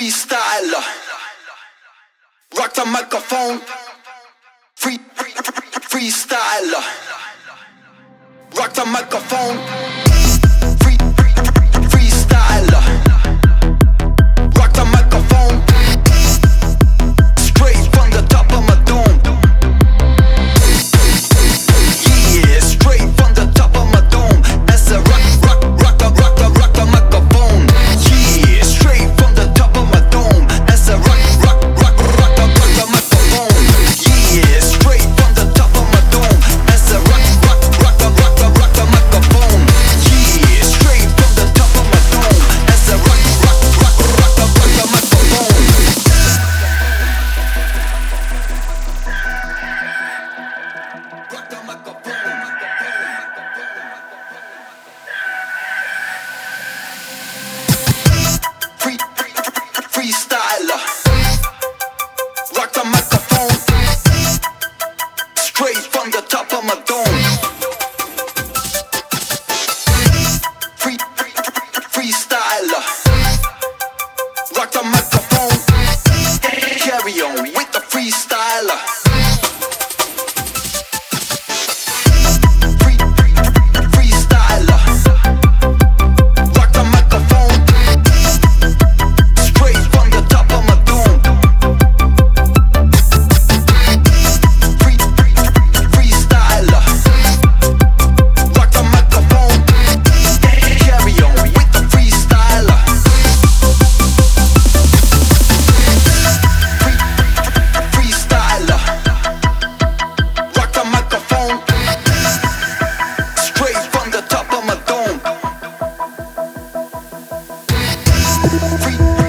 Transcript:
freestyler. Rock the microphone, freestyler. Rock the microphone, freestyler. Rock the microphone, straight from the top of my dome. Yeah, straight from the top of my dome. As I rock the microphone. Yeah, straight from the top of my dome. As I rock the microphone. Yeah, straight from the top of my dome. As I rock the microphone. Yeah, straight from the top of my dome. As I rock the microphone. Rock the microphone. Freestyler. Rock the microphone, straight from the top of my dome. Freestyler. Rock the microphone, carry on with the freestyler. Freestyler. Rock the microphone, straight from the top of my dome. Freestyler. Rock the microphone, carry on with the freestyler. Freestyler. Rock the microphone, straight from the top of my dome.